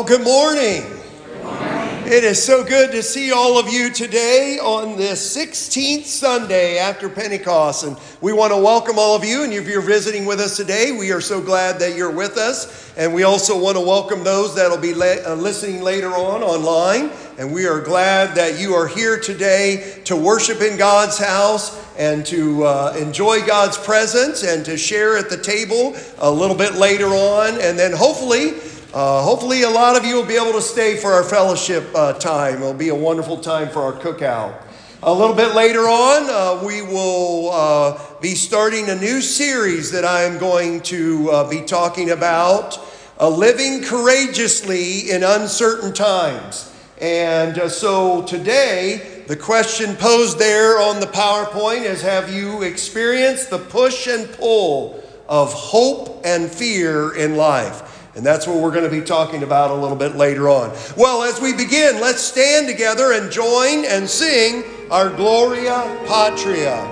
Well, good morning. It is so good to see all of you today on this 16th Sunday after Pentecost. And we want to welcome all of you. And if you're visiting with us today, we are so glad that you're with us. And we also want to welcome those that will be listening later on online. And we are glad that you are here today to worship in God's house and to enjoy God's presence and to share at the table a little bit later on. And then hopefully a lot of you will be able to stay for our fellowship time. It'll be a wonderful time for our cookout. A little bit later on, we will be starting a new series that I'm going to be talking about, living courageously in uncertain times. And so today, the question posed there on the PowerPoint is, have you experienced the push and pull of hope and fear in life? And that's what we're going to be talking about a little bit later on. Well, as we begin, let's stand together and join and sing our Gloria Patria.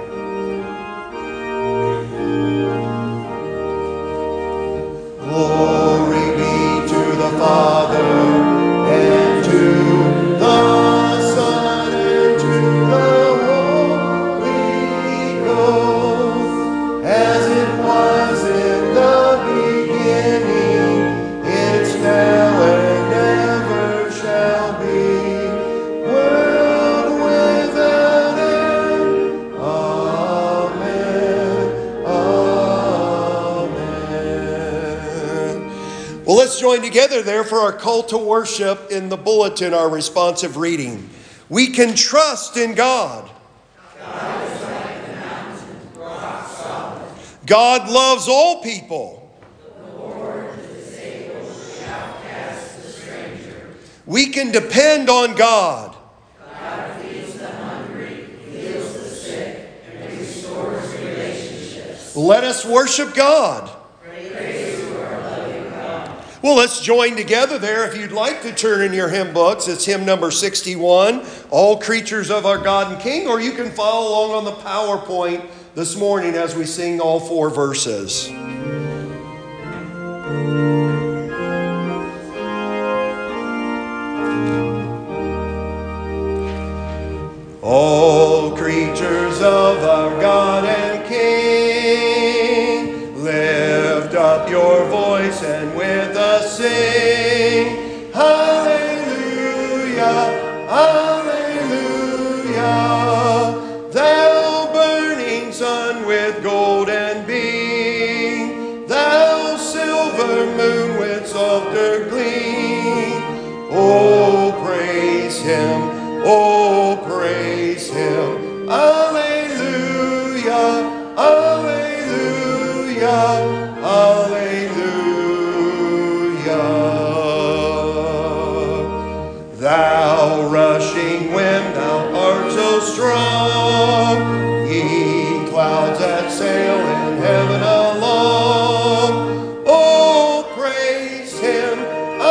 Glory be to the Father, and to the Son, and to the Holy Ghost, as it was in the beginning, now and ever shall be, world without end. Amen. Amen. Well, let's join together there for our call to worship in the bulletin, our responsive reading. We can trust in God. God is like the mountain, rock solid. God loves all people. We can depend on God. God feeds the hungry, heals the sick, and restores relationships. Let us worship God. Praise to our loving God. Well, let's join together there. If you'd like to turn in your hymn books, it's hymn number 61, All Creatures of Our God and King, or you can follow along on the PowerPoint this morning as we sing all four verses. All creatures of our God and King, lift up your voice and with us sing. Hallelujah, hallelujah. Thou burning sun with golden beam, thou silver moon with softer gleam. Oh, praise him. Oh, praise him. Alleluia, alleluia, alleluia. Thou rushing wind, thou art so strong, ye clouds that sail in heaven along. Oh, praise him.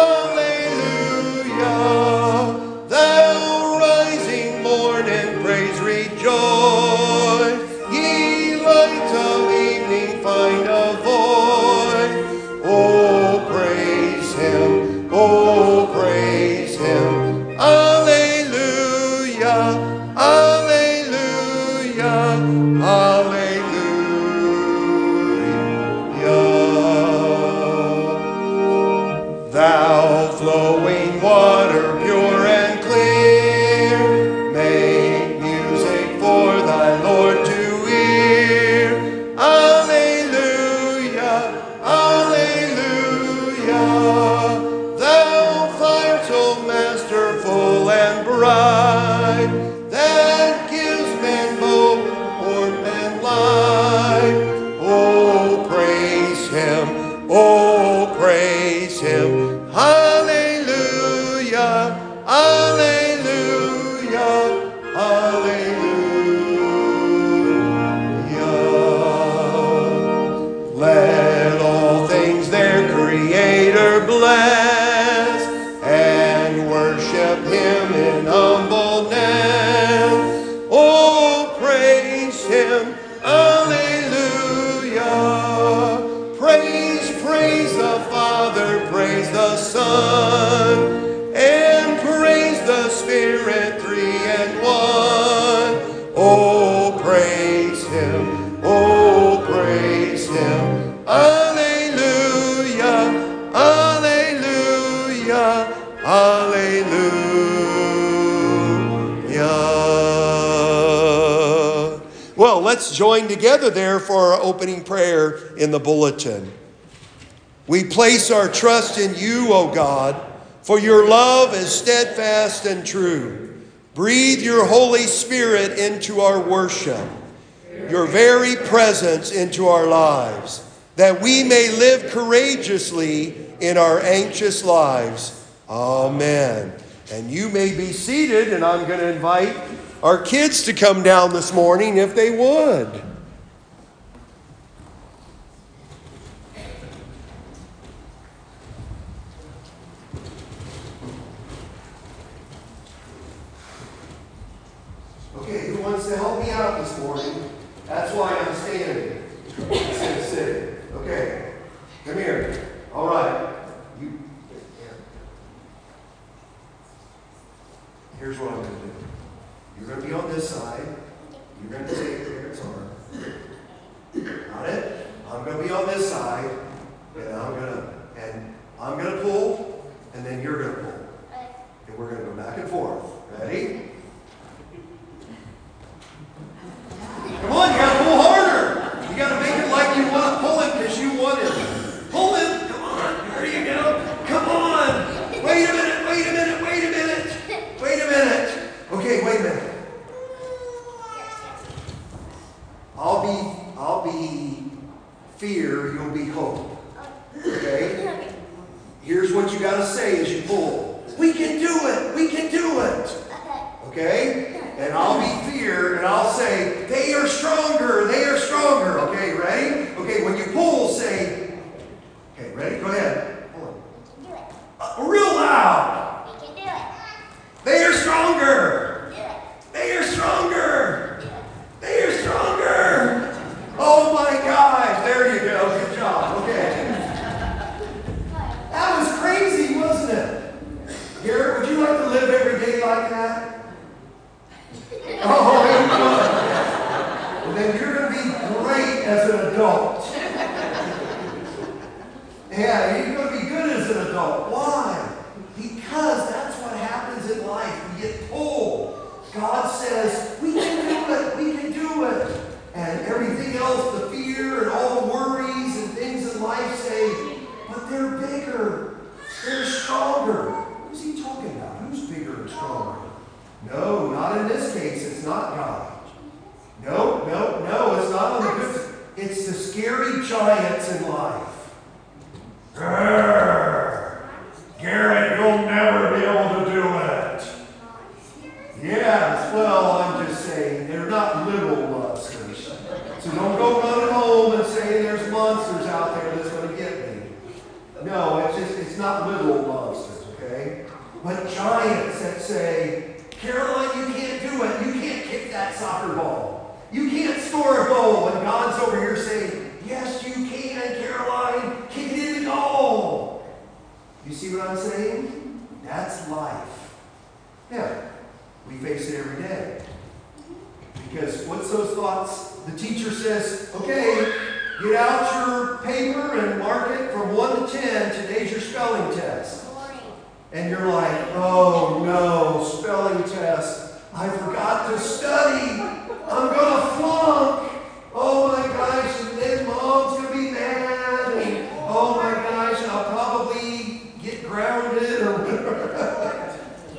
Thou flowing water pure and clear, make music for thy Lord to hear. Alleluia, alleluia. Thou fire so masterful and bright, that gives men both warmth and light. Oh, praise him, oh, praise him. Hallelujah, Hallelujah. Well, let's join together there for our opening prayer in the bulletin. We place our trust in you, O God, for your love is steadfast and true. Breathe your Holy Spirit into our worship, your very presence into our lives, that we may live courageously in our anxious lives. Amen. And you may be seated, and I'm going to invite our kids to come down this morning if they would. Okay, who wants to help me out this morning? That's why I'm standing instead of sitting. Okay, come here. All right. Here's what I'm going to do. You're going to be on this side. You're going to take your parents' arm. Got it? I'm going to be on this side, and I'm going to pull, and then you're going to pull. And we're going to go back and forth. Ready? Come on, you got to pull harder. You got to make it like you want to pull it because you want it. Pull it. Come on. There you go. Come on. Wait a minute. Wait a minute. Wait a minute. Wait a minute. Okay, wait a minute. I'll be fear, you'll be hope. Okay? Here's what you got to say as you pull. We can do it. We can do it. Okay? And I'll be fear, and I'll say, they are stronger. They are stronger. Okay, ready? Okay, when you pull, say, okay, ready? Go ahead. Pull it. Do it. Real loud. We can do it. They are stronger. Do it. They are stronger. Do it. They are stronger. Oh my gosh. There you go. Good job. Okay. That was crazy, wasn't it? Garrett, would you like to live every day like that? Oh, it would. Well, then you're going to be great as an adult. Yeah, you're going to be good as an adult. Why? Because that's what happens in life. We get pulled. God says, we can do it. We can do it. And everything else, the fear and all the worries and things in life say, but they're bigger. They're stronger. Who's he talking about? Who's bigger and stronger? No, not in this case. It's not God. No, it's not on the good. It's the scary giants in life. Grrr. Garrett, you'll never be able to do it. Yes, well, I'm just saying, they're not little monsters. So don't go running home and saying there's monsters out there that's going to get me. No, it's not little monsters, okay? But giants that say, Caroline, you can't do it. You can't kick that soccer ball. You can't score a goal. And God's over here saying, yes, you can, Caroline. Kick it in the goal. You see what I'm saying? That's life. Yeah, we face it every day. Because what's those thoughts? The teacher says, okay, get out your paper and mark it from 1 to 10. Today's your spelling test. And you're like, oh no, spelling test. I forgot to study. I'm going to flunk. Oh my gosh, and then mom's going to be mad. And oh my gosh, I'll probably get grounded or whatever.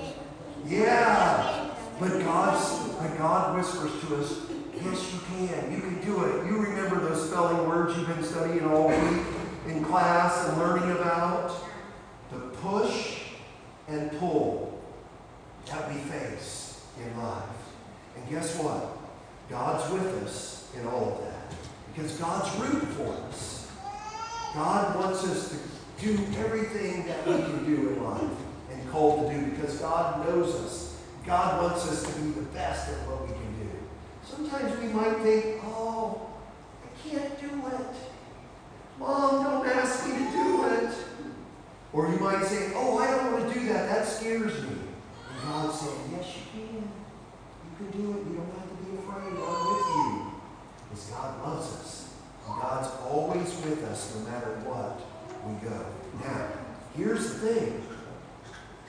Yeah, but God whispers to us, yes, you can. You can do it. You remember those spelling words you've been studying all week in class and learning about? To push and pull that we face in life. And guess what? God's with us in all of that. Because God's rooting for us. God wants us to do everything that we can do in life and called to do because God knows us. God wants us to be the best at what we can do. Sometimes we might think, oh, I can't do it. Mom, don't ask me to do it. Or you might say, oh, I don't want to do that. That scares me. And God's saying, yes, you can. You can do it. You don't have to be afraid. I'm with you. Because God loves us. And God's always with us no matter what we go. Now, here's the thing.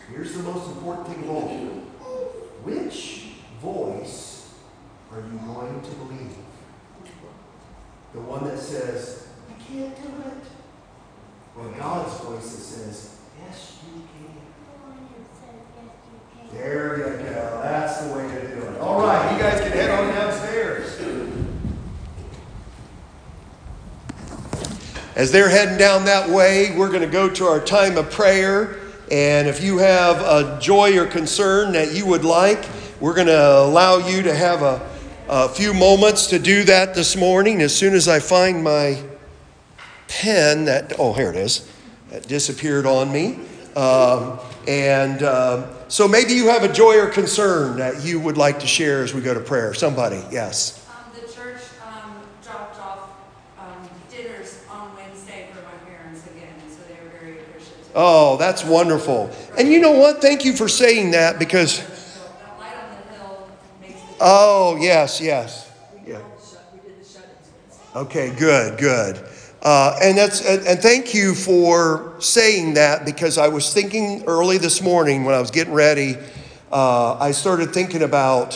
Here's the most important thing of all. Which voice are you going to believe? The one that says, "You can't do it," or God's voice that says, "Yes, you can"? There you go. That's the way to do it. All right, you guys can head on downstairs. As they're heading down that way, we're going to go to our time of prayer. And if you have a joy or concern that you would like, we're going to allow you to have a few moments to do that this morning. As soon as I find my pen here it is. That disappeared on me. So maybe you have a joy or concern that you would like to share as we go to prayer. Somebody, yes. The church dropped off dinners on Wednesday for my parents again, so they were very appreciative. Oh, that's wonderful. And you know what? Thank you for saying that because... That light on the hill makes the... Oh, yes. Yeah. We did the shut-ins. Okay, good. And thank you for saying that, because I was thinking early this morning when I was getting ready, I started thinking about,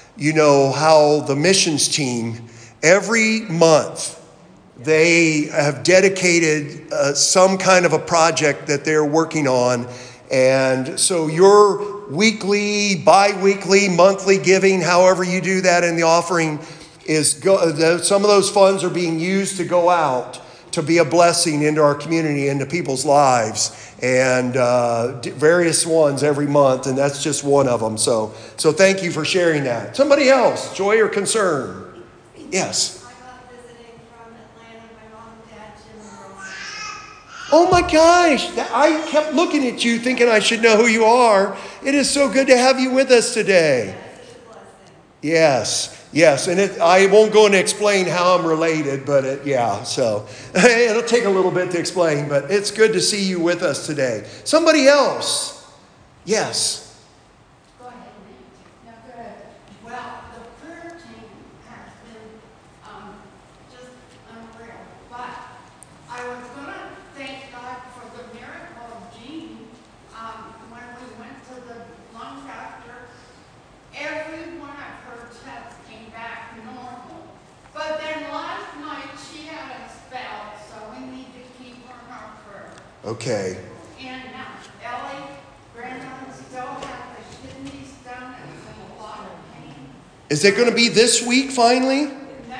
how the missions team, every month, they have dedicated some kind of a project that they're working on. And so your weekly, bi-weekly, monthly giving, however you do that in the offering, some of those funds are being used to go out to be a blessing into our community, into people's lives, and various ones every month, and that's just one of them. So thank you for sharing that. Somebody else, joy or concern? Yes. I got visiting from Atlanta, my mom and dad, Jim and Roman. Oh my gosh, I kept looking at you thinking I should know who you are. It is so good to have you with us today. It's a blessing. Yes, and I won't go and explain how I'm related, but so it'll take a little bit to explain, but it's good to see you with us today. Somebody else? Yes. Go ahead, Nancy. No, good. Well, the prayer team has been just unreal. But I was going to thank God for the miracle of Jean. When we went to the lung doctor, every one of her tests came back normal. But then last night she had a spell, so we need to keep her in our prayer. Okay. And Ellie, granddaughter, still has the kidney stone and is in a lot of pain. Is it going to be this week finally? No,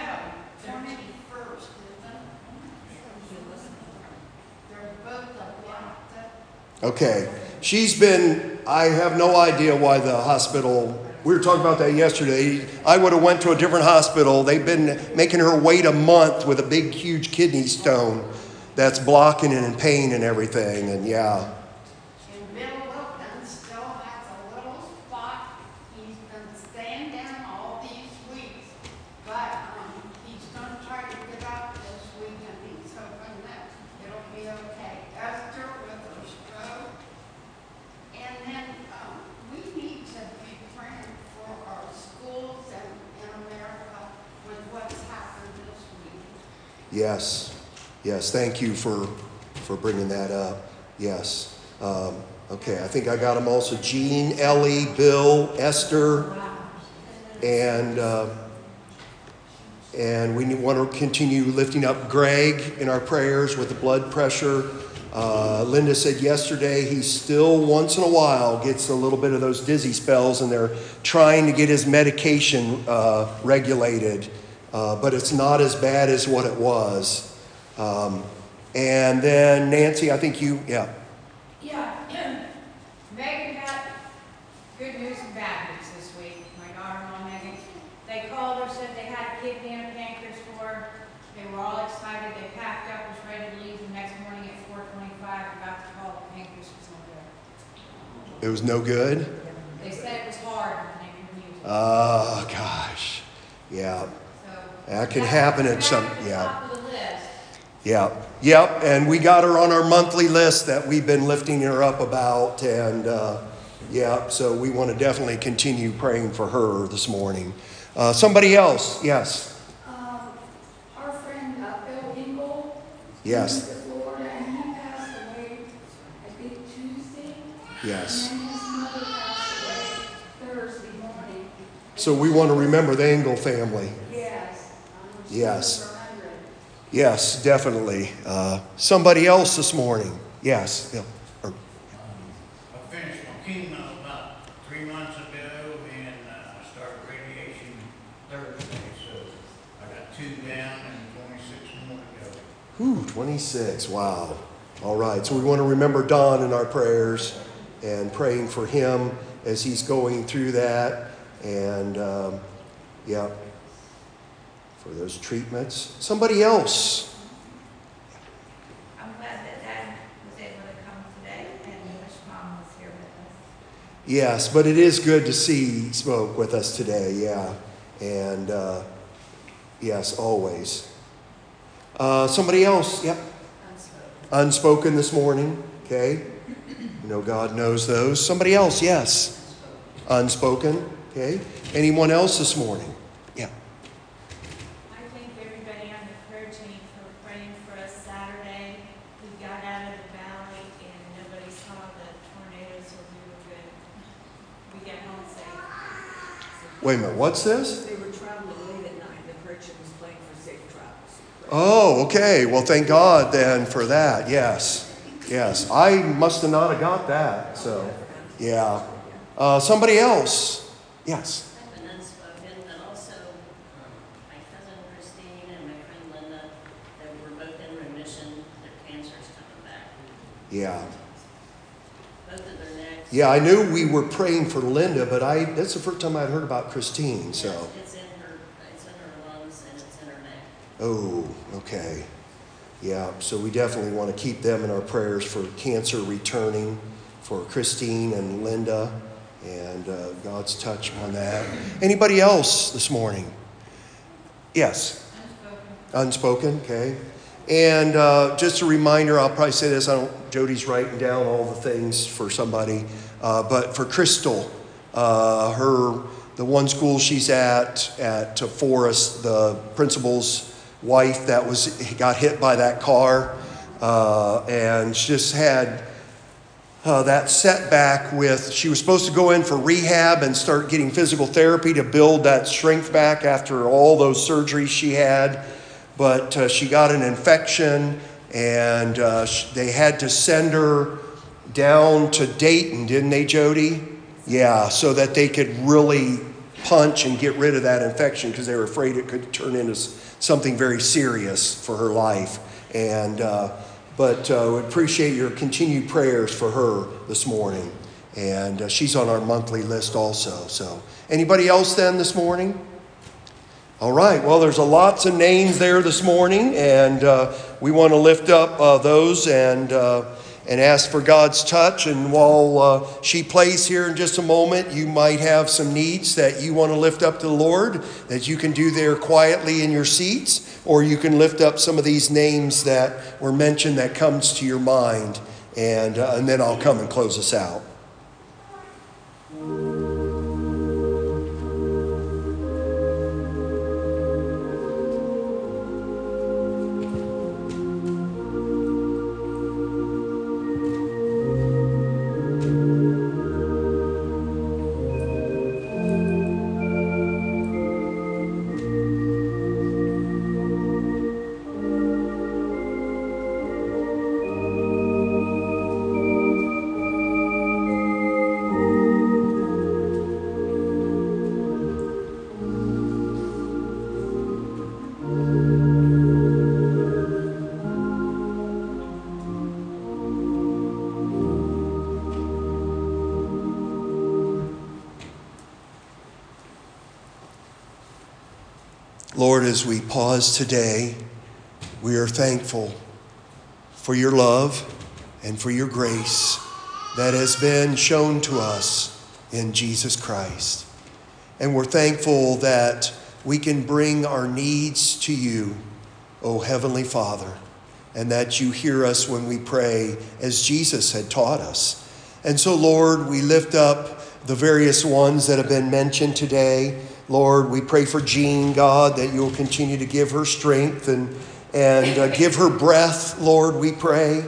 21st, isn't it? They're both blocked up. Okay. I have no idea why the hospital, we were talking about that yesterday. I would have went to a different hospital. They've been making her wait a month with a big, huge kidney stone that's blocking it and pain and everything. And yeah. And Bill Wilton still has a little spot. He's been staying down all these weeks. But he's going to try to get out this week, and he's hoping that it'll be okay. Esther with her stroke. And then we need to be praying for our schools in America with what's happened this week. Yes. Thank you for bringing that up. Yes. Okay, I think I got them also. Jean, Ellie, Bill, Esther, and we want to continue lifting up Greg in our prayers with the blood pressure. Linda said yesterday he still once in a while gets a little bit of those dizzy spells, and they're trying to get his medication regulated, but it's not as bad as what it was. And then Nancy, I think Yeah, Megan got good news and bad news this week. My daughter-in-law Megan, they called her, said they had a kidney and a pancreas for her. They were all excited. They packed up, was ready to leave the next morning at 4:25. About to call, the pancreas was no good. it was no good. They said it was hard and they couldn't use it. Oh gosh, yeah, So that can happen at some. Top of the list. Yep. And we got her on our monthly list that we've been lifting her up about, and so we want to definitely continue praying for her this morning. Somebody else, yes. Our friend Bill Engel. Yes. He's in Florida, and he passed away, I think, Tuesday. Yes. And then his mother passed away Thursday morning. So we want to remember the Engel family. Yes. Yes. Over 100. Yes, definitely. Somebody else this morning. Yes. Yeah. I finished my chemo about 3 months ago, and I started radiation Thursday, so I got 2 down and 26 more to go. 26. Wow. All right. So we want to remember Don in our prayers and praying for him as he's going through that. And yeah, for those treatments. Somebody else. I'm glad that Dad was able to come today and wish Mom was here with us. Yes, but it is good to see Smoke with us today. Yeah. And yes, always. Somebody else. Yep. Unspoken this morning. Okay. You know, God knows those. Somebody else. Yes. Unspoken. Okay. Anyone else this morning? Yeah. I thank everybody on the prayer team for praying for us Saturday. We got out of the valley and nobody saw the tornado, so we were good. We got home safe. Wait a minute. What's this? They were traveling late at night. The preacher was praying for safe travels. Oh, okay. Well, thank God then for that. Yes. Yes. I must have not have got that. So, yeah. Somebody else. Yes. I've been unspoken, but also my cousin Christine and my friend Linda, that were both in remission. Their cancer's coming back. Yeah. Both of their necks. Yeah, I knew we were praying for Linda, but that's the first time I'd heard about Christine, so. It's in her lungs and it's in her neck. Oh, okay. Yeah, so we definitely want to keep them in our prayers for cancer returning for Christine and Linda, and God's touch on that. Anybody else this morning? Yes. Unspoken, okay. And just a reminder, I'll probably say this, Jody's writing down all the things for somebody, but for Crystal, the one school she's at Forest, the principal's wife got hit by that car, and she just had that setback she was supposed to go in for rehab and start getting physical therapy to build that strength back after all those surgeries she had. But she got an infection, and they had to send her down to Dayton, didn't they, Jody? Yeah, so that they could really punch and get rid of that infection because they were afraid it could turn into something very serious for her life. And but we appreciate your continued prayers for her this morning. And she's on our monthly list also. So anybody else then this morning? All right. Well, there's lots of names there this morning, and we want to lift up those and ask for God's touch. And while she plays here in just a moment, you might have some needs that you want to lift up to the Lord that you can do there quietly in your seats, or you can lift up some of these names that were mentioned that comes to your mind, and then I'll come and close us out. Lord, as we pause today, we are thankful for your love and for your grace that has been shown to us in Jesus Christ. And we're thankful that we can bring our needs to you, O Heavenly Father, and that you hear us when we pray as Jesus had taught us. And so, Lord, we lift up the various ones that have been mentioned today. Lord, we pray for Jean, God, that you'll continue to give her strength and give her breath, Lord, we pray.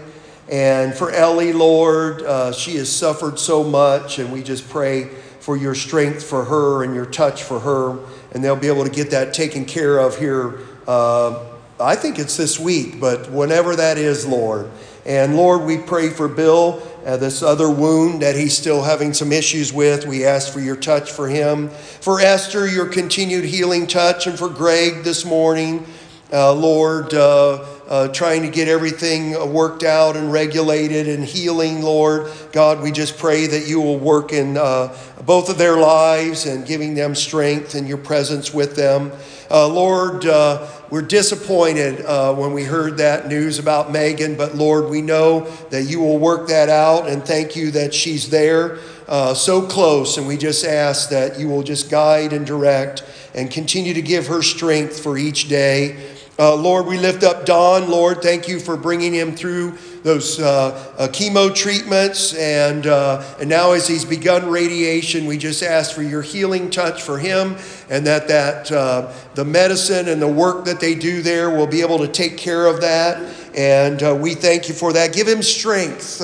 And for Ellie, Lord, she has suffered so much, and we just pray for your strength for her and your touch for her, and they'll be able to get that taken care of here. I think it's this week, but whenever that is, Lord. And Lord, we pray for Bill, this other wound that he's still having some issues with. We ask for your touch for him. For Esther, your continued healing touch, and for Greg this morning, Lord, trying to get everything worked out and regulated and healing, Lord. God, we just pray that you will work in both of their lives and giving them strength and your presence with them. Lord, we're disappointed when we heard that news about Megan, but Lord, we know that you will work that out, and thank you that she's there so close, and we just ask that you will just guide and direct and continue to give her strength for each day. Lord, we lift up Don. Lord, thank you for bringing him through those chemo treatments. And now as he's begun radiation, we just ask for your healing touch for him, and that the medicine and the work that they do there will be able to take care of that. And we thank you for that. Give him strength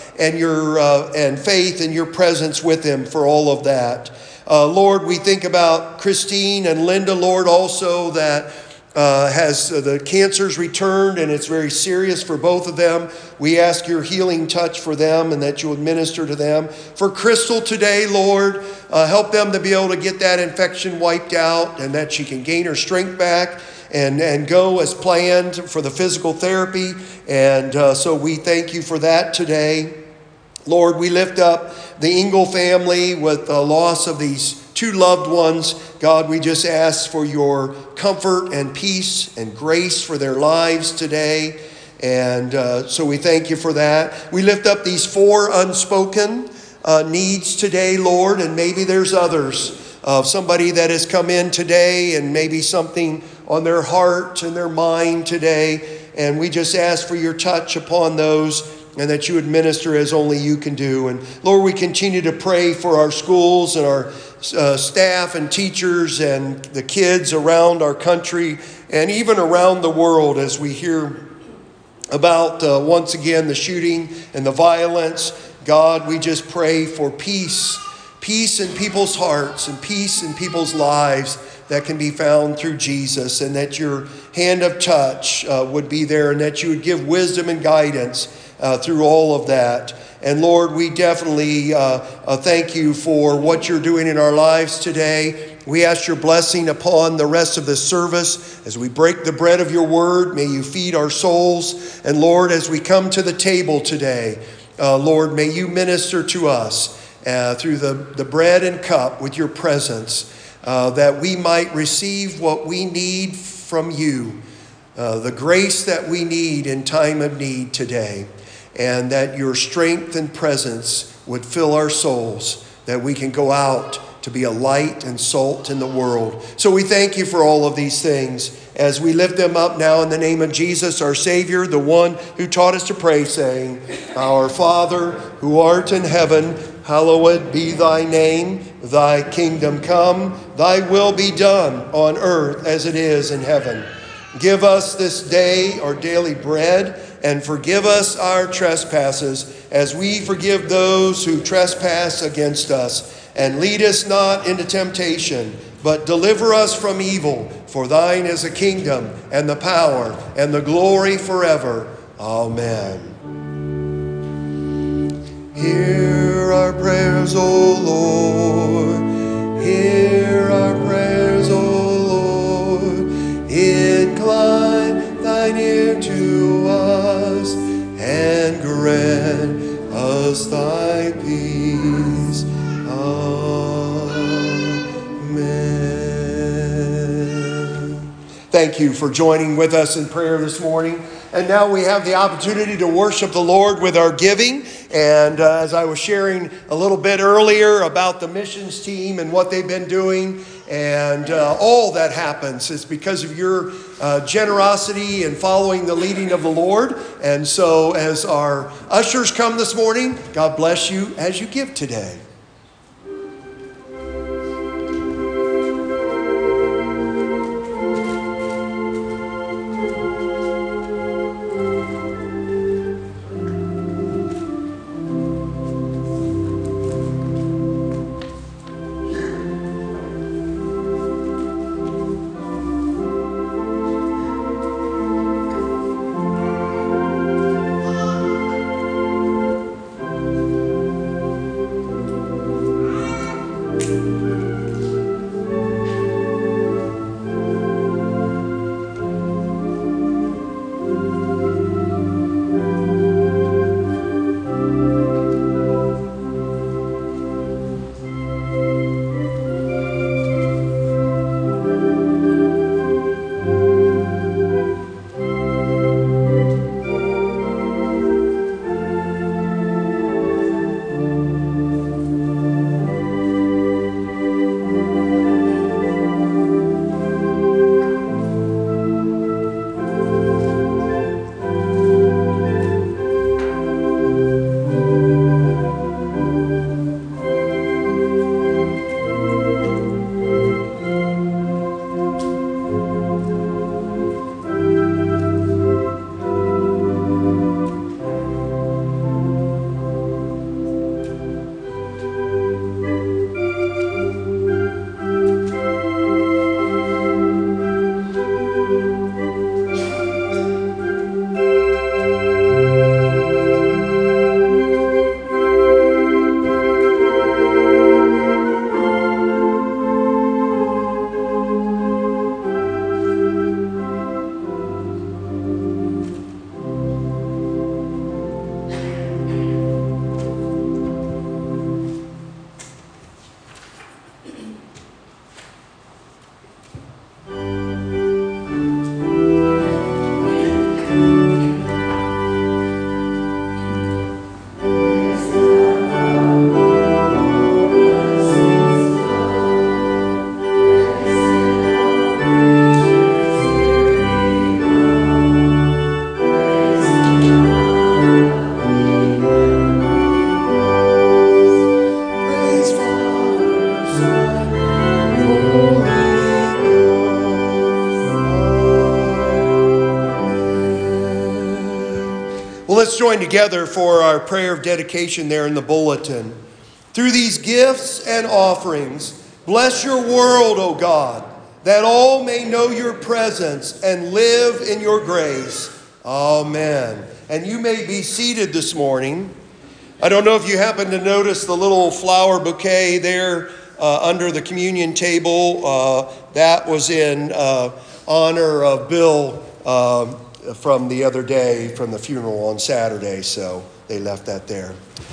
and faith and your presence with him for all of that. Lord, we think about Christine and Linda, Lord, also that has the cancers returned, and it's very serious for both of them. We ask your healing touch for them, and that you would minister to them. For Crystal today, Lord, help them to be able to get that infection wiped out, and that she can gain her strength back and go as planned for the physical therapy. And so we thank you for that today. Lord, we lift up the Engel family with the loss of these two loved ones. God, we just ask for your comfort and peace and grace for their lives today. And so we thank you for that. We lift up these 4 unspoken needs today, Lord, and maybe there's others. Somebody that has come in today and maybe something on their heart and their mind today. And we just ask for your touch upon those, and that you would minister as only you can do. And Lord, we continue to pray for our schools and our staff and teachers and the kids around our country and even around the world as we hear about, once again, the shooting and the violence. God, we just pray for peace in people's hearts and peace in people's lives that can be found through Jesus, and that your hand of touch would be there, and that you would give wisdom and guidance through all of that. And Lord, we definitely thank you for what you're doing in our lives today. We ask your blessing upon the rest of this service as we break the bread of your word. May you feed our souls. And Lord, as we come to the table today, Lord, may you minister to us through the bread and cup with your presence, that we might receive what we need from you, the grace that we need in time of need today. And that your strength and presence would fill our souls, that we can go out to be a light and salt in the world. So we thank you for all of these things as we lift them up now in the name of Jesus, our Savior, the one who taught us to pray, saying, Our Father, who art in heaven, hallowed be thy name. Thy kingdom come, thy will be done on earth as it is in heaven. Give us this day our daily bread, and forgive us our trespasses, as we forgive those who trespass against us. And lead us not into temptation, but deliver us from evil. For thine is the kingdom, and the power, and the glory forever. Amen. Hear our prayers, O Lord. Hear our prayers, O Lord. Incline thine ear to us, and grant us thy peace. Amen. Thank you for joining with us in prayer this morning. And now we have the opportunity to worship the Lord with our giving. And as I was sharing a little bit earlier about the missions team and what they've been doing, and all that happens is because of your generosity and following the leading of the Lord. And so as our ushers come this morning, God bless you as you give today. Well, let's join together for our prayer of dedication there in the bulletin. Through these gifts and offerings, bless your world, O God, that all may know your presence and live in your grace. Amen. And you may be seated this morning. I don't know if you happen to notice the little flower bouquet there under the communion table. That was in honor of Bill from the other day, from the funeral on Saturday, so they left that there.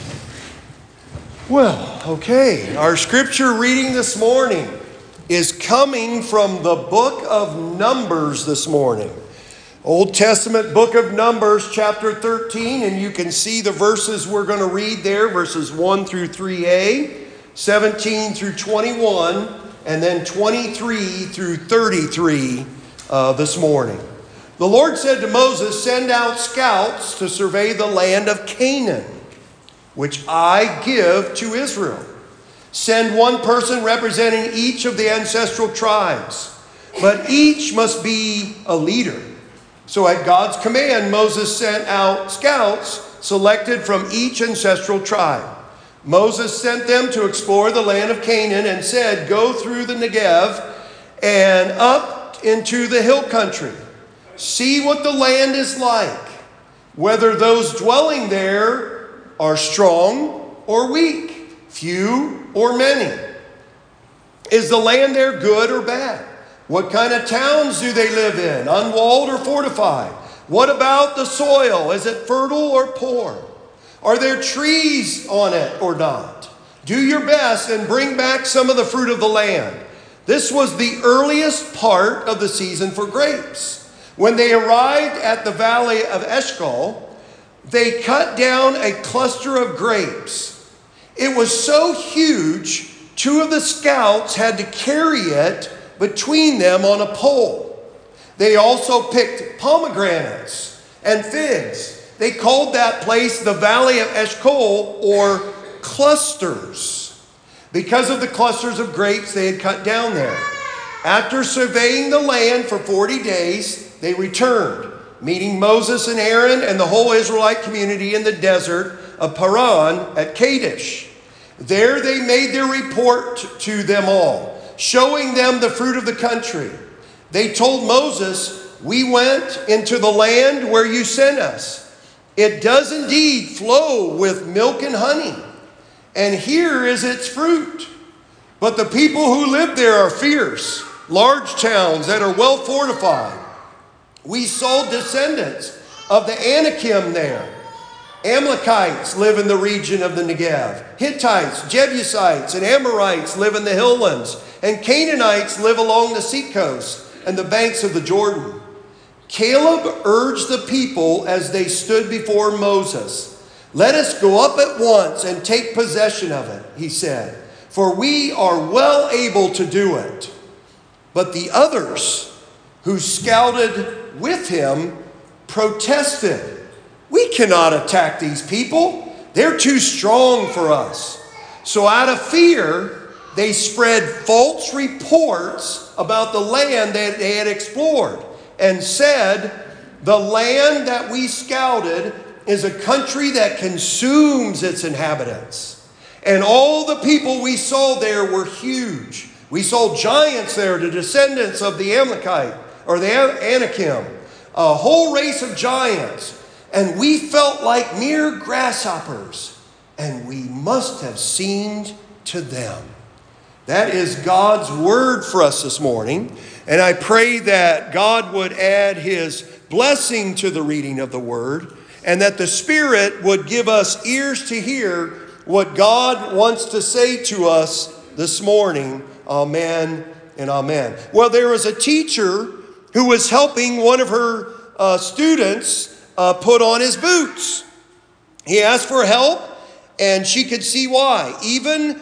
Well, okay, our scripture reading this morning is coming from the book of Numbers this morning. Old Testament book of Numbers, chapter 13, and you can see the verses we're going to read there, verses 1 through 3a, 17 through 21, and then 23 through 33 this morning. The Lord said to Moses, "Send out scouts to survey the land of Canaan, which I give to Israel. Send one person representing each of the ancestral tribes, but each must be a leader." So at God's command, Moses sent out scouts selected from each ancestral tribe. Moses sent them to explore the land of Canaan and said, "Go through the Negev and up into the hill country. See what the land is like, whether those dwelling there are strong or weak, few or many. Is the land there good or bad? What kind of towns do they live in, unwalled or fortified? What about the soil? Is it fertile or poor? Are there trees on it or not? Do your best and bring back some of the fruit of the land." This was the earliest part of the season for grapes. When they arrived at the valley of Eshcol, they cut down a cluster of grapes. It was so huge, 2 of the scouts had to carry it between them on a pole. They also picked pomegranates and figs. They called that place the Valley of Eshcol, or clusters, because of the clusters of grapes they had cut down there. After surveying the land for 40 days, they returned, meeting Moses and Aaron and the whole Israelite community in the desert of Paran at Kadesh. There they made their report to them all, showing them the fruit of the country. They told Moses, "We went into the land where you sent us. It does indeed flow with milk and honey, and here is its fruit. But the people who live there are fierce, large towns that are well fortified. We saw descendants of the Anakim there. Amalekites live in the region of the Negev. Hittites, Jebusites, and Amorites live in the hilllands. And Canaanites live along the seacoast and the banks of the Jordan." Caleb urged the people as they stood before Moses. "Let us go up at once and take possession of it," he said, "for we are well able to do it." But the others who scouted with him protested, "We cannot attack these people. They're too strong for us." So out of fear, they spread false reports about the land that they had explored and said, "The land that we scouted is a country that consumes its inhabitants. And all the people we saw there were huge. We saw giants there, the descendants of the Amalekite, or the Anakim, a whole race of giants. And we felt like mere grasshoppers, and we must have seemed to them." That is God's word for us this morning. And I pray that God would add his blessing to the reading of the word, and that the Spirit would give us ears to hear what God wants to say to us this morning. Amen and amen. Well, there was a teacher who was helping one of her students put on his boots. He asked for help, and she could see why. Even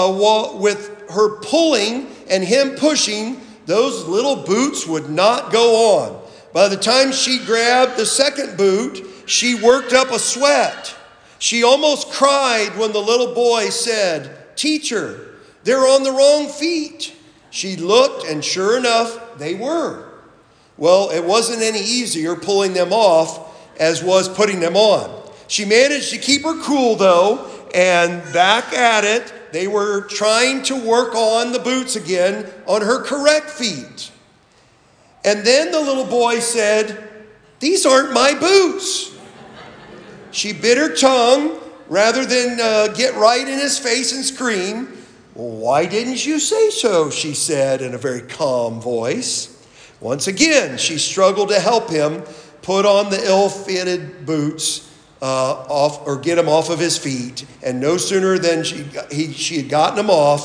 with her pulling and him pushing, those little boots would not go on. By the time she grabbed the second boot, she worked up a sweat. She almost cried when the little boy said, "Teacher, they're on the wrong feet." She looked, and sure enough, they were. Well, it wasn't any easier pulling them off, as was putting them on. She managed to keep her cool, though, and back at it, they were trying to work on the boots again on her correct feet. And then the little boy said, "These aren't my boots." She bit her tongue rather than get right in his face and scream. "Well, why didn't you say so?" she said in a very calm voice. Once again, she struggled to help him put on the ill-fitted boots off, or get him off of his feet. And no sooner than she had gotten them off,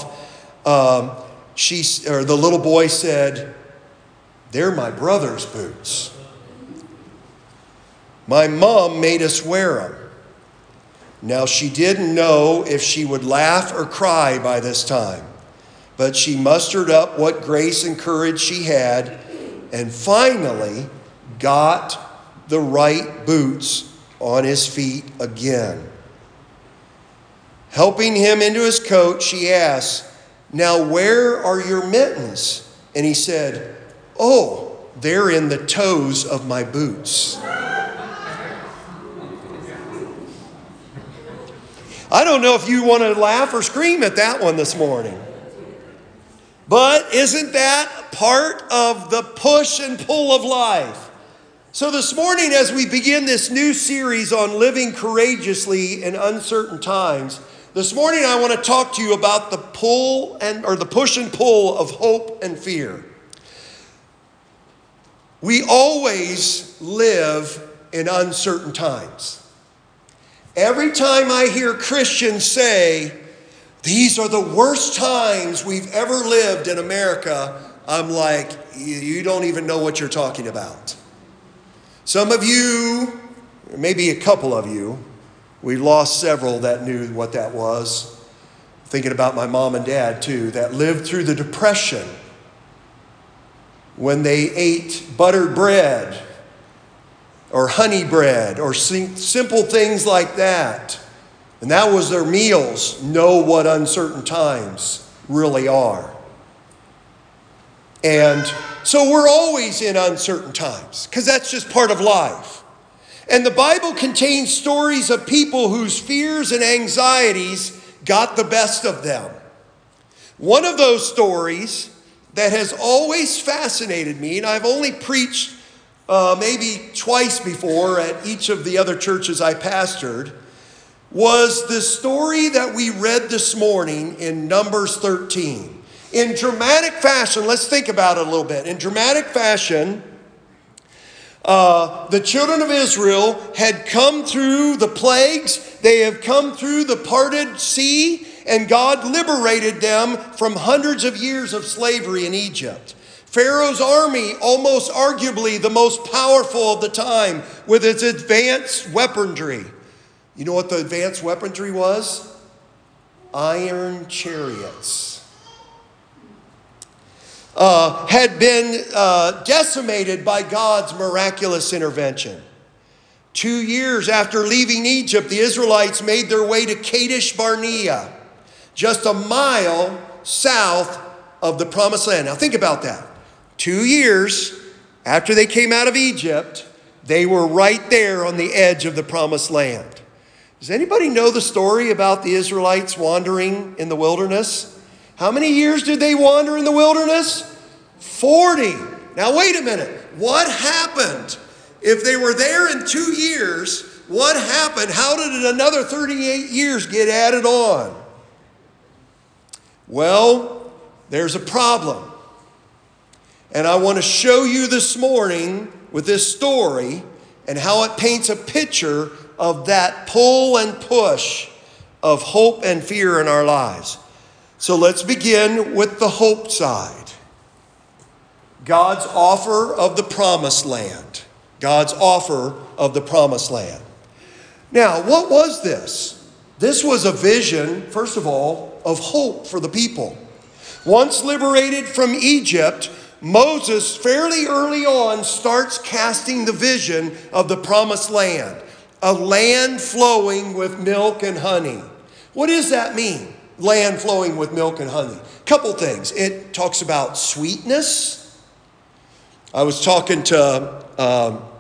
the little boy said, "They're my brother's boots. My mom made us wear them." Now, she didn't know if she would laugh or cry by this time, but she mustered up what grace and courage she had and finally got the right boots on his feet again. Helping him into his coat, she asked, "Now, where are your mittens?" And he said, "Oh, they're in the toes of my boots." I don't know if you want to laugh or scream at that one this morning. But isn't that part of the push and pull of life? So this morning, as we begin this new series on living courageously in uncertain times, this morning I want to talk to you about the push and pull of hope and fear. We always live in uncertain times. Every time I hear Christians say, "These are the worst times we've ever lived in America," I'm like, you don't even know what you're talking about. Some of you, maybe a couple of you, we lost several that knew what that was. Thinking about my mom and dad too, that lived through the Depression when they ate buttered bread or honey bread or simple things like that. And that was their meals. Know what uncertain times really are. And so we're always in uncertain times because that's just part of life. And the Bible contains stories of people whose fears and anxieties got the best of them. One of those stories that has always fascinated me, and I've only preached maybe twice before at each of the other churches I pastored, was the story that we read this morning in Numbers 13. In dramatic fashion, let's think about it a little bit. In dramatic fashion, the children of Israel had come through the plagues. They have come through the parted sea, and God liberated them from hundreds of years of slavery in Egypt. Pharaoh's army, almost arguably the most powerful of the time, with its advanced weaponry. You know what the advanced weaponry was? Iron chariots. Had been decimated by God's miraculous intervention. 2 years after leaving Egypt, the Israelites made their way to Kadesh Barnea, just a mile south of the Promised Land. Now think about that. 2 years after they came out of Egypt, they were right there on the edge of the Promised Land. Does anybody know the story about the Israelites wandering in the wilderness? How many years did they wander in the wilderness? 40. Now wait a minute. What happened? If they were there in 2 years, what happened? How did another 38 years get added on? Well, there's a problem. And I want to show you this morning with this story and how it paints a picture of that pull and push of hope and fear in our lives. So let's begin with the hope side. God's offer of the Promised Land. God's offer of the Promised Land. Now, what was this? This was a vision, first of all, of hope for the people. Once liberated from Egypt, Moses fairly early on starts casting the vision of the Promised Land, a land flowing with milk and honey. What does that mean? Land flowing with milk and honey. Couple things. It talks about sweetness. I was talking to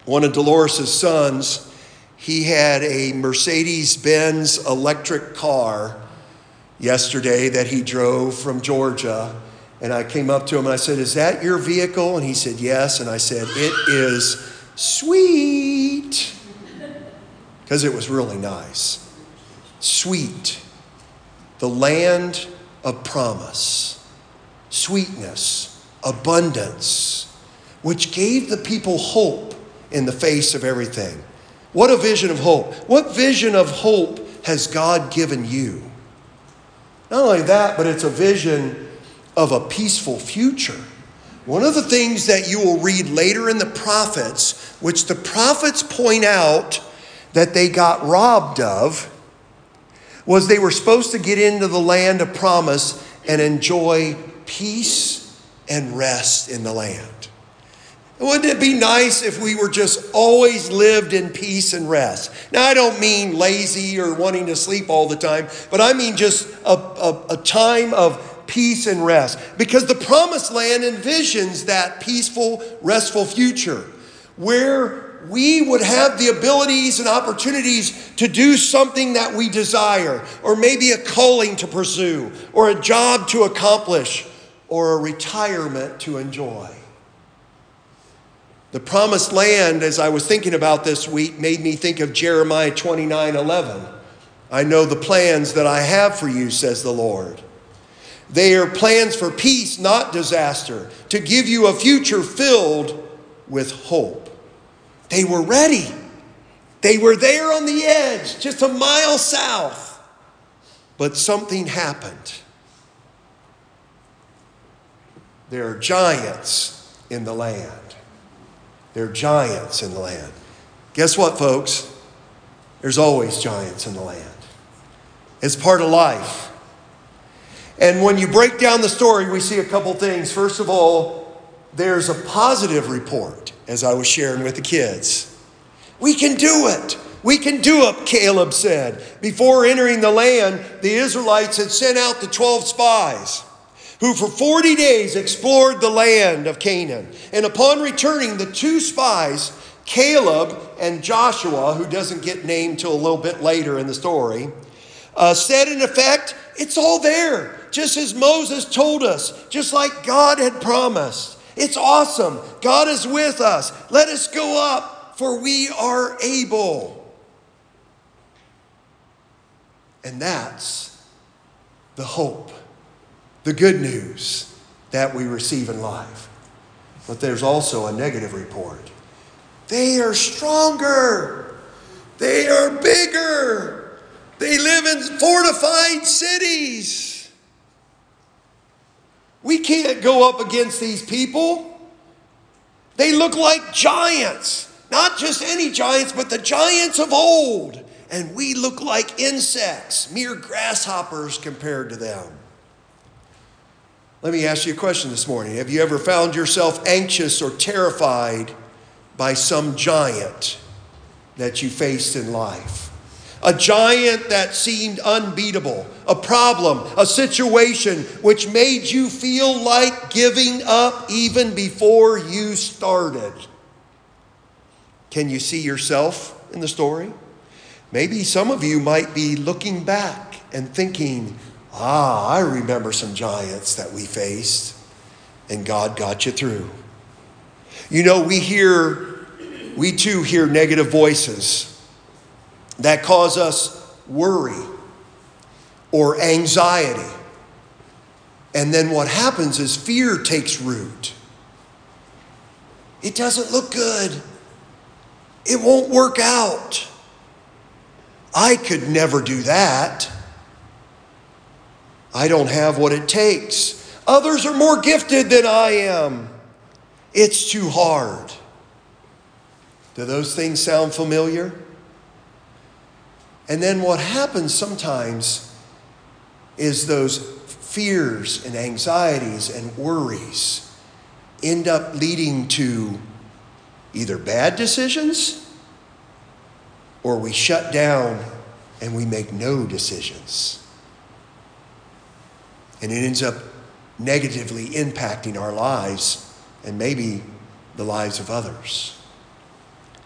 one of Dolores' sons, he had a Mercedes-Benz electric car yesterday that he drove from Georgia. And I came up to him and I said, "Is that your vehicle?" And he said, "Yes." And I said, "It is sweet." Because it was really nice. Sweet. The land of promise. Sweetness. Abundance. Which gave the people hope in the face of everything. What a vision of hope. What vision of hope has God given you? Not only that, but it's a vision of a peaceful future. One of the things that you will read later in the prophets, which the prophets point out that they got robbed of, was they were supposed to get into the land of promise and enjoy peace and rest in the land. Wouldn't it be nice if we were just always lived in peace and rest? Now, I don't mean lazy or wanting to sleep all the time, but I mean just a time of peace and rest. Because the promised land envisions that peaceful, restful future where we would have the abilities and opportunities to do something that we desire, or maybe a calling to pursue, or a job to accomplish, or a retirement to enjoy. The promised land, as I was thinking about this week, made me think of Jeremiah 29:11. "I know the plans that I have for you, says the Lord. They are plans for peace, not disaster, to give you a future filled with hope." They were ready. They were there on the edge, just a mile south. But something happened. There are giants in the land. There are giants in the land. Guess what, folks? There's always giants in the land. It's part of life. And when you break down the story, we see a couple things. First of all, there's a positive report, as I was sharing with the kids. We can do it. We can do it, Caleb said. Before entering the land, the Israelites had sent out the 12 spies who for 40 days explored the land of Canaan. And upon returning, the 2 spies, Caleb and Joshua, who doesn't get named till a little bit later in the story, said in effect, it's all there, just as Moses told us, just like God had promised. It's awesome. God is with us. Let us go up, for we are able. And that's the hope, the good news that we receive in life. But there's also a negative report. They are stronger. They are bigger. They live in fortified cities. We can't go up against these people. They look like giants. Not just any giants, but the giants of old. And we look like insects, mere grasshoppers compared to them. Let me ask you a question this morning. Have you ever found yourself anxious or terrified by some giant that you faced in life? A giant that seemed unbeatable, a problem, a situation which made you feel like giving up even before you started. Can you see yourself in the story? Maybe some of you might be looking back and thinking, I remember some giants that we faced, and God got you through. You know, we too hear negative voices that cause us worry or anxiety. And then what happens is fear takes root. It doesn't look good. It won't work out. I could never do that. I don't have what it takes. Others are more gifted than I am. It's too hard. Do those things sound familiar? And then what happens sometimes is those fears and anxieties and worries end up leading to either bad decisions or we shut down and we make no decisions. And it ends up negatively impacting our lives and maybe the lives of others.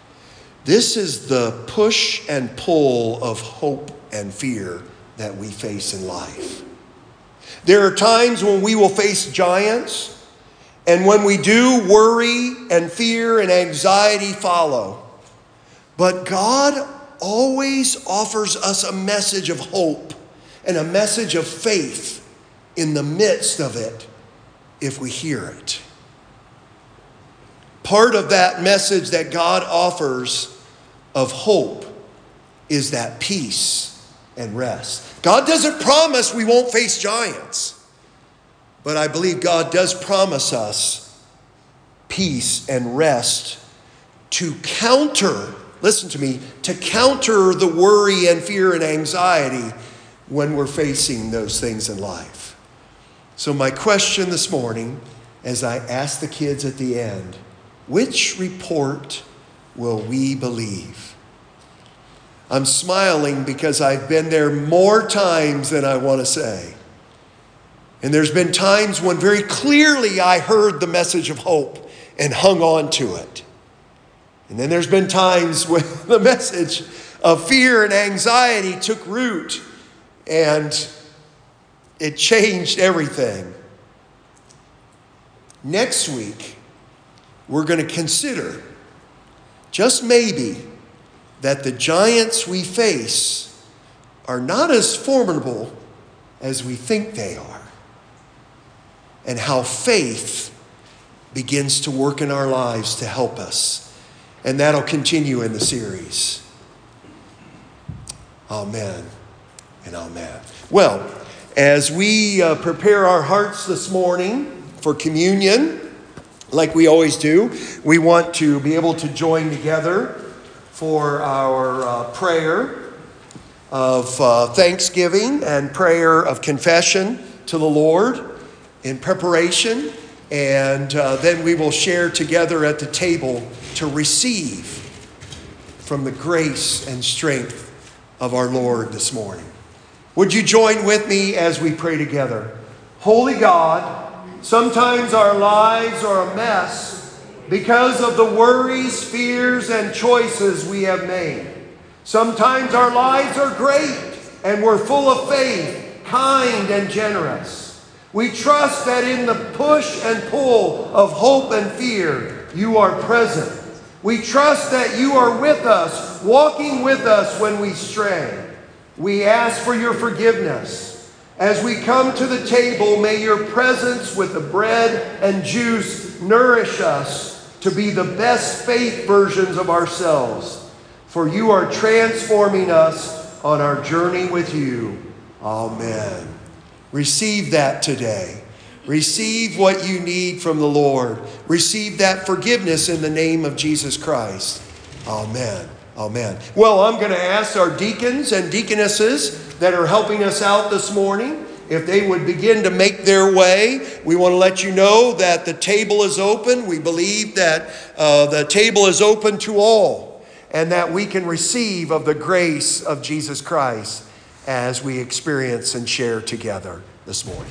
This is the push and pull of hope and fear that we face in life. There are times when we will face giants, and when we do, worry and fear and anxiety follow. But God always offers us a message of hope and a message of faith in the midst of it if we hear it. Part of that message that God offers of hope is that peace and rest. God doesn't promise we won't face giants, but I believe God does promise us peace and rest to counter, listen to me, to counter the worry and fear and anxiety when we're facing those things in life. So my question this morning, as I ask the kids at the end, which report will we believe? I'm smiling because I've been there more times than I want to say. And there's been times when very clearly I heard the message of hope and hung on to it. And then there's been times when the message of fear and anxiety took root and it changed everything. Next week, we're going to consider, just maybe, that the giants we face are not as formidable as we think they are, and how faith begins to work in our lives to help us. And that'll continue in the series. Amen and amen. Well, as we prepare our hearts this morning for communion, like we always do, we want to be able to join together for our prayer of thanksgiving and prayer of confession to the Lord in preparation. And then we will share together at the table to receive from the grace and strength of our Lord this morning. Would you join with me as we pray together? Holy God, sometimes our lives are a mess because of the worries, fears, and choices we have made. Sometimes our lives are great and we're full of faith, kind and generous. We trust that in the push and pull of hope and fear, you are present. We trust that you are with us, walking with us when we stray. We ask for your forgiveness. As we come to the table, may your presence with the bread and juice nourish us to be the best faith versions of ourselves. For you are transforming us on our journey with you. Amen. Receive that today. Receive what you need from the Lord. Receive that forgiveness in the name of Jesus Christ. Amen. Amen. Well, I'm going to ask our deacons and deaconesses that are helping us out this morning, if they would begin to make their way. We want to let you know that the table is open. We believe that the table is open to all, and that we can receive of the grace of Jesus Christ as we experience and share together this morning.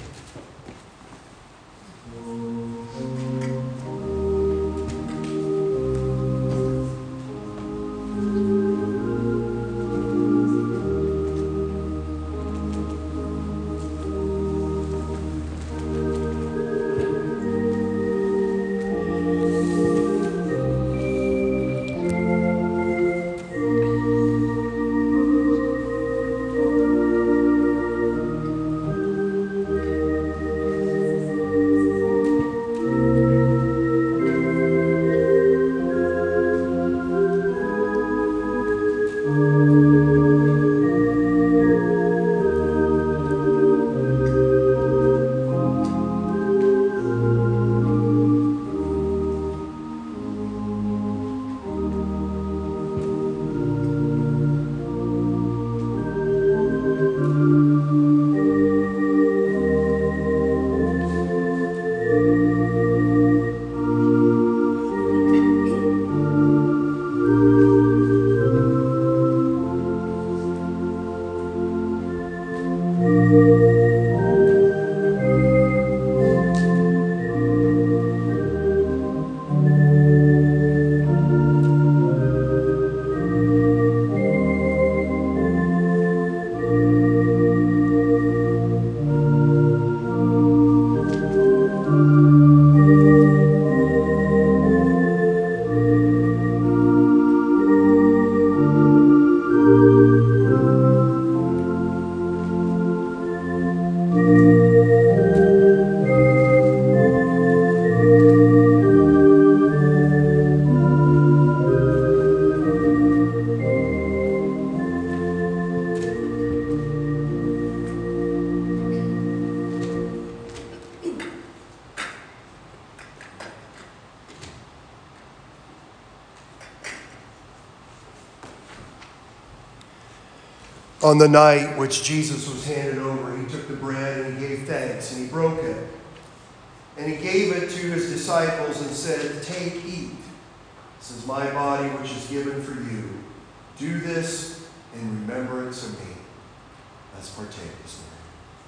On the night which Jesus was handed over, he took the bread and he gave thanks and he broke it. And he gave it to his disciples and said, "Take, eat. This is my body which is given for you. Do this in remembrance of me." Let's partake this morning.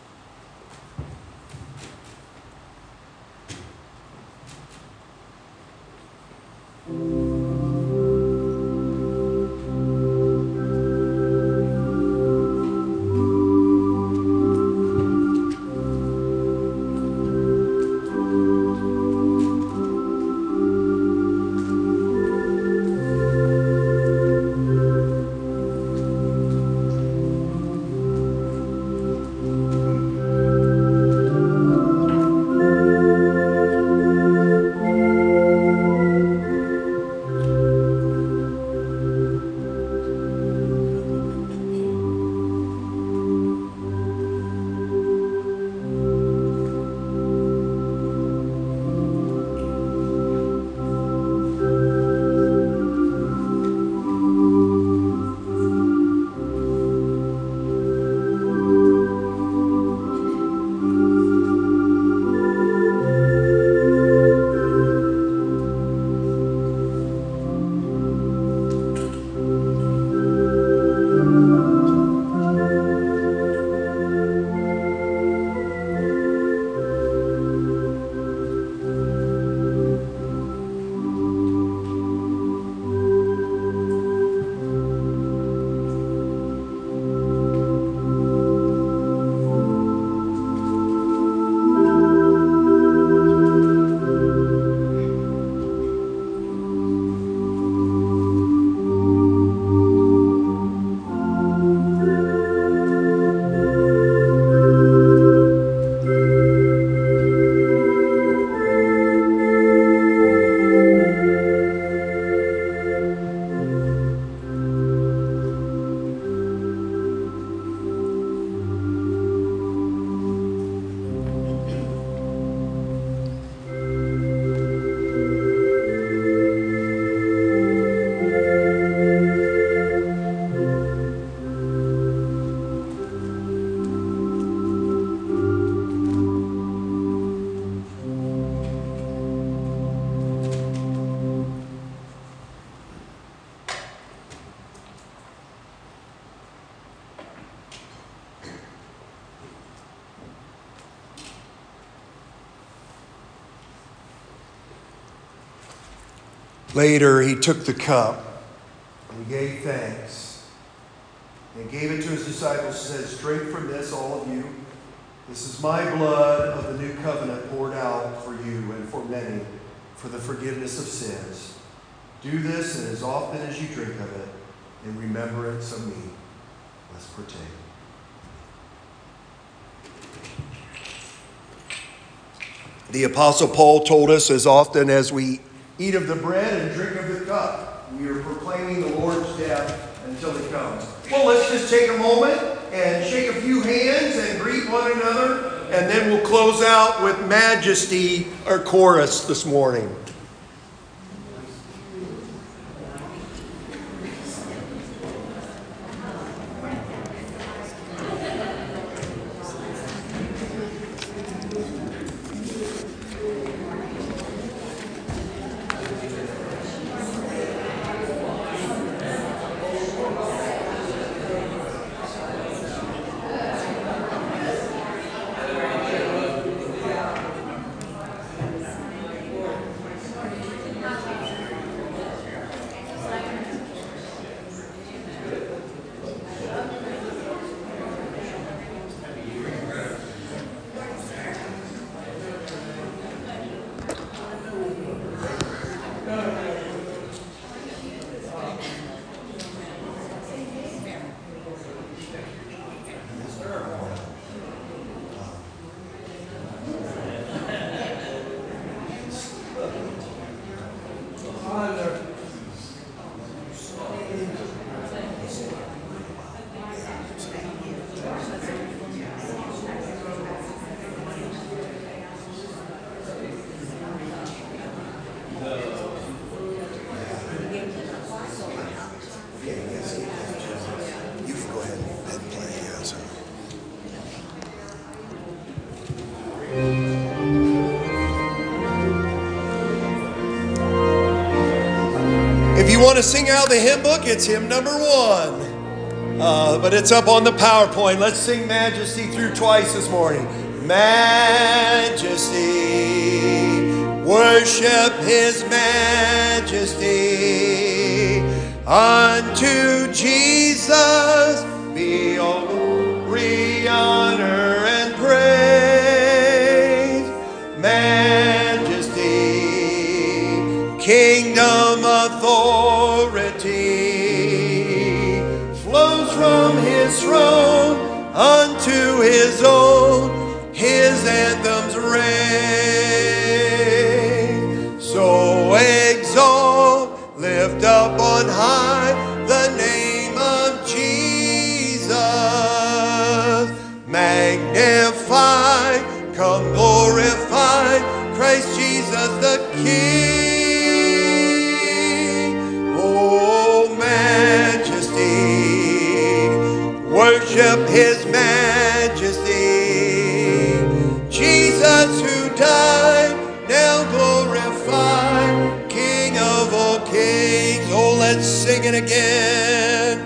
Later, he took the cup and he gave thanks and gave it to his disciples and says, "Drink from this, all of you. This is my blood of the new covenant poured out for you and for many for the forgiveness of sins. Do this, and as often as you drink of it, in remembrance of me." Let's partake. The Apostle Paul told us, as often as we eat of the bread and drink of the cup, we are proclaiming the Lord's death until he comes. Well, let's just take a moment and shake a few hands and greet one another, and then we'll close out with Majesty, our chorus this morning. If you want to sing out of the hymn book, it's hymn number 1. But it's up on the PowerPoint. Let's sing Majesty through twice this morning. Majesty, worship His majesty. Unto Jesus be all glory, honor, and praise. Majesty, kingdom, authority flows from His throne unto His own. His anthems reign. So exalt, lift up on high the name of Jesus. Magnify, come glorify Christ Jesus the King. Oh, majesty, worship His majesty. Jesus who died, now glorified, King of all kings. Oh, let's sing it again.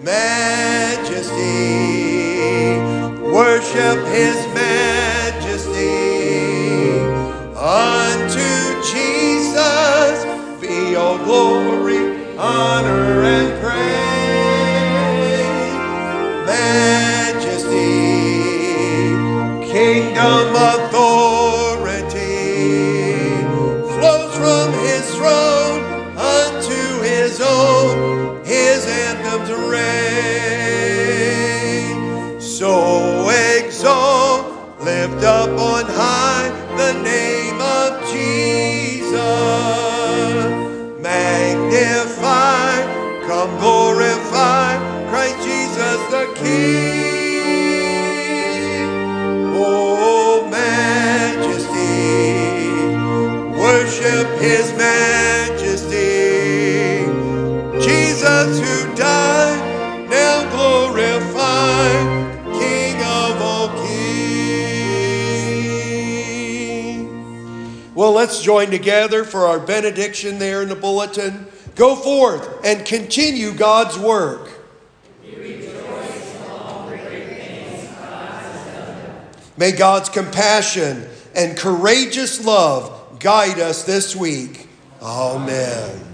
Majesty, worship His majesty. Unto Jesus be all glory, honor, and praise. Majesty, kingdom, authority flows from His throne unto His own. His anthems reign. So exalt, lift up on high the name of Jesus. Magnify, come glorify Christ Jesus the King. Oh, majesty, worship His majesty. Jesus who died, now glorified, King of all kings. Well, let's join together for our benediction there in the bulletin. Go forth and continue God's work. May God's compassion and courageous love guide us this week. Amen.